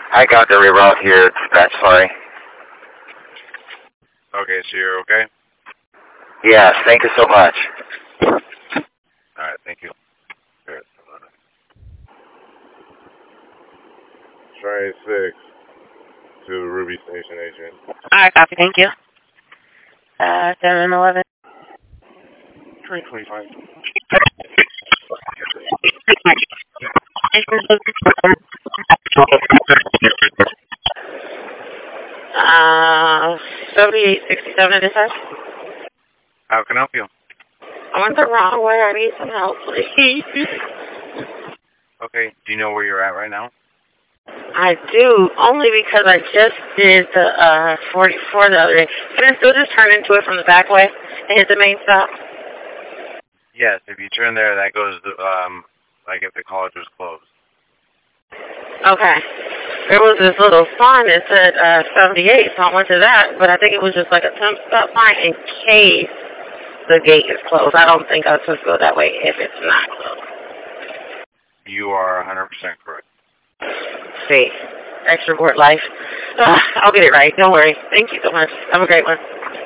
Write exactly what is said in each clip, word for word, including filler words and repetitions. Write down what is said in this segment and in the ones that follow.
I got the reroute here. Dispatch, sorry. Okay, so you're okay? Yes, thank you so much. Alright, thank you. Try six to Ruby Station Agent. Alright, copy, thank you. Uh, seven eleven. Train twenty-five. Uh, seventy-eight sixty-seven at this time. How can I help you? I went the wrong way. I need some help, please. Okay, do you know where you're at right now? I do, only because I just did the uh forty-four the other day. Can I still just turn into it from the back way and hit the main stop? Yes, if you turn there, that goes to, um, like if the college was closed. Okay. There was this little sign that said uh, seventy-eight, so I went to that, but I think it was just like a temp stop sign in case the gate is closed. I don't think I was supposed to go that way if it's not closed. You are one hundred percent correct. See, extrovert life. Uh, I'll get it right. Don't worry. Thank you so much. Have a great one.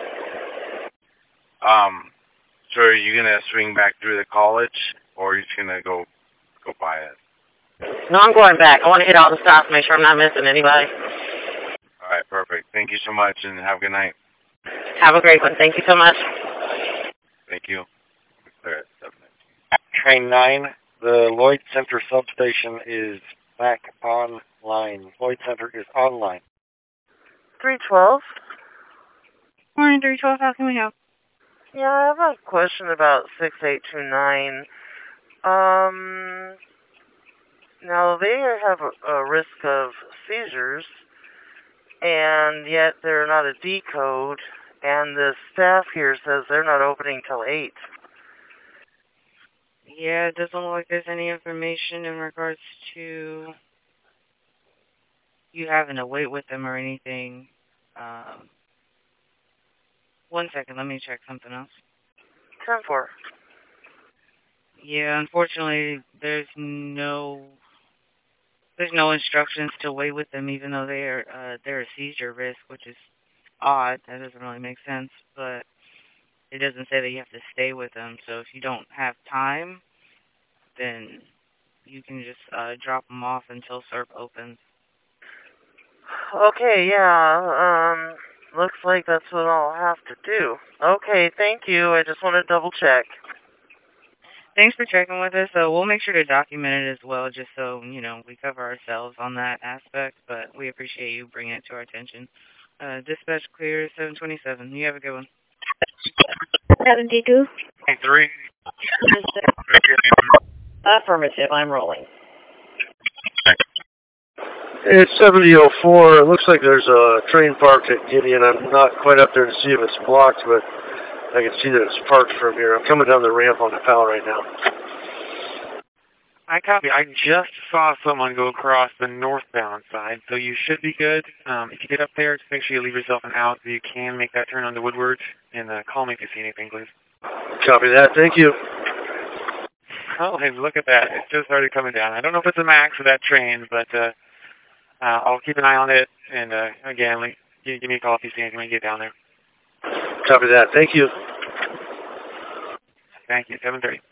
Um, so are you going to swing back through the college, or are you just going to go go by it? No, I'm going back. I want to hit all the stops, make sure I'm not missing anybody. All right, perfect. Thank you so much, and have a good night. Have a great one. Thank you so much. Thank you. Train nine, the Lloyd Center substation is back online. Lloyd Center is online. three twelve. Morning, three twelve. How can we help? Yeah, I have a question about six eight two nine. Um, now they have a, a risk of seizures, and yet they're not a D code, and the staff here says they're not opening till eight. Yeah, it doesn't look like there's any information in regards to you having to wait with them or anything. Um, one second, let me check something else. ten four. Yeah, unfortunately, there's no there's no instructions to wait with them, even though they're uh, they're a seizure risk, which is odd. That doesn't really make sense, but it doesn't say that you have to stay with them. So if you don't have time, then you can just uh, drop them off until S E R P opens. Okay, yeah, um, looks like that's what I'll have to do. Okay, thank you. I just want to double check. Thanks for checking with us. So we'll make sure to document it as well, just so, you know, we cover ourselves on that aspect, but we appreciate you bringing it to our attention. Uh, dispatch clear, seven twenty-seven. You have a good one. seventy-two. three. Affirmative, I'm rolling. It's seventy oh four. It looks like there's a train parked at Gideon. I'm not quite up there to see if it's blocked, but I can see that it's parked from here. I'm coming down the ramp on the pal right now. I copy. I just saw someone go across the northbound side, so you should be good. Um, if you get up there, just make sure you leave yourself an out so you can make that turn onto Woodward, and uh, call me if you see anything, please. Copy that. Thank you. Oh, hey, look at that. It just started coming down. I don't know if it's a max for that train, but uh, uh, I'll keep an eye on it, and uh, again, like, give, give me a call if you see anything when you get down there. Copy that. Thank you. Thank you. seven thirty.